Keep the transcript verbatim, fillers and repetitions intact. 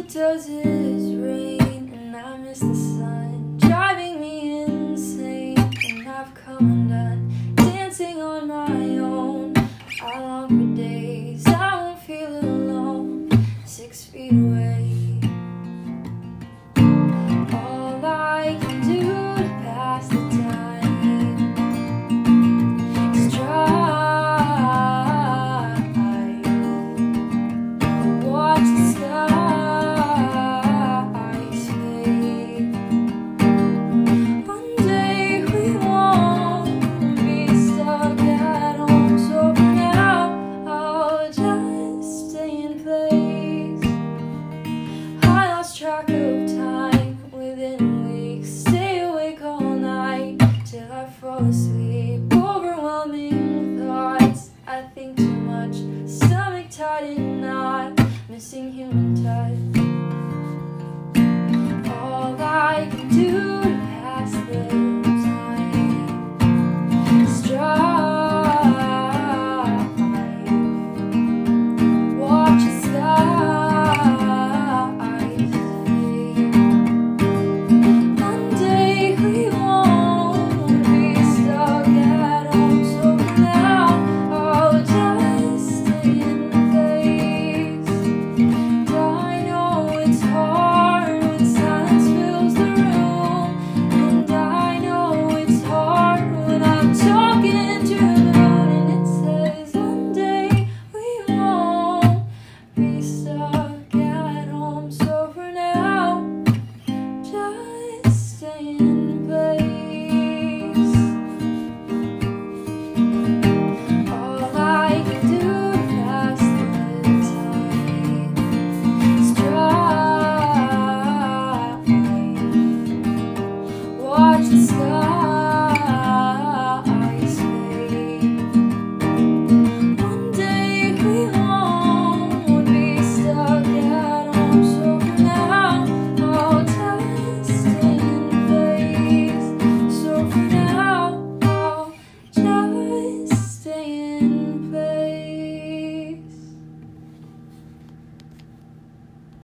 it does is rain, and I miss the sun, driving me insane. And I've come undone, dancing on my own. I long for days I won't feel alone, six feet away. All I can do to pass the time is try. Watch the skies fade. One day we won't be stuck at home, so for now I'll just stay in place. I lost track of time within weeks, stay awake all night till I fall asleep. Overwhelming thoughts, I think too much, stomach tight and knot, missing human touch.